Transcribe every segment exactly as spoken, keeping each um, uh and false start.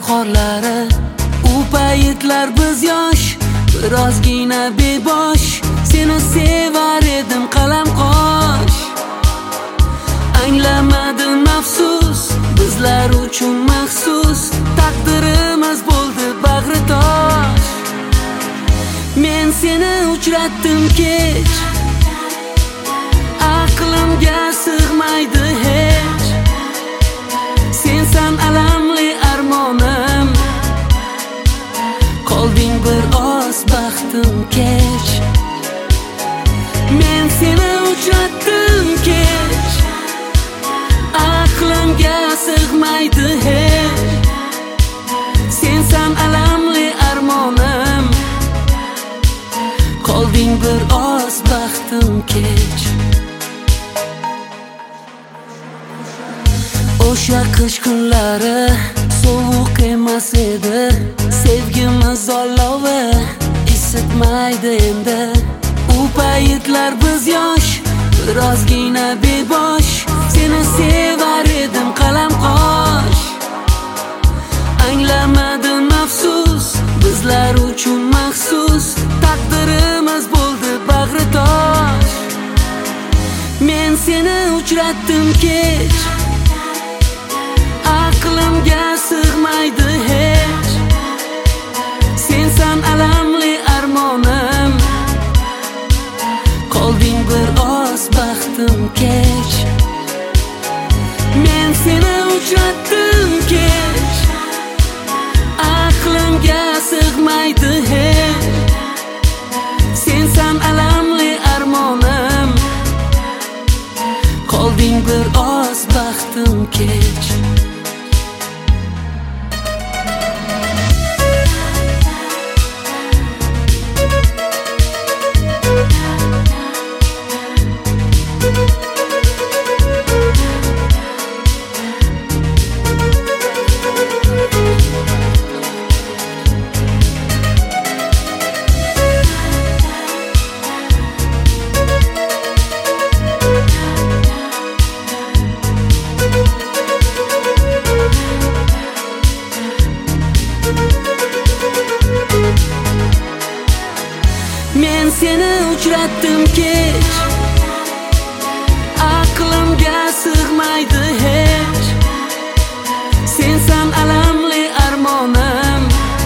qorlari. U paytlar biz yosh, birozgina bebosh. Seni sevar edim qalam qosh. Anglamadim afsus, bizlar uchun maxsus. Taqdirimiz bo'ldi bag'ri tosh. Men seni uchratdim kech, aqlimga sig'maydi hech. Sensan alamli armonim, qolding bir oz baxtim kech. Men seni uchratdim kech, aqlimga sig'maydi hech. Sensan alamli armonim, qolding bir oz baxtim kech. O'sha qish kunlari sovuq emas edi, sevgimiz olovi isitmaydi endi. U paytlar biz yosh, birozgina bebosh. Seni sevar edim qalam qosh. Anglamadim afsus, bizlar uchun maxsus. Taqdirimiz bo'ldi bag'ri tosh. Men seni uchratdim kech, aqlimga sig'maydi hech. Sensan alamli armonim, qolding bir oz baxtim kech. Men seni uchratdim kech, aqlimga sig'maydi hech. Sensan alamli armonim, qolding bir oz baxtim kech. Men seni uchratdim kech, aqlimga sig'maydi hech. Sensan alamli armonim,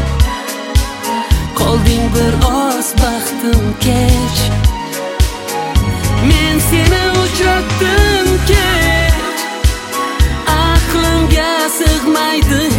qolding bir oz baxtim kech. Men seni uchratdim kech, aqlimga sig'maydi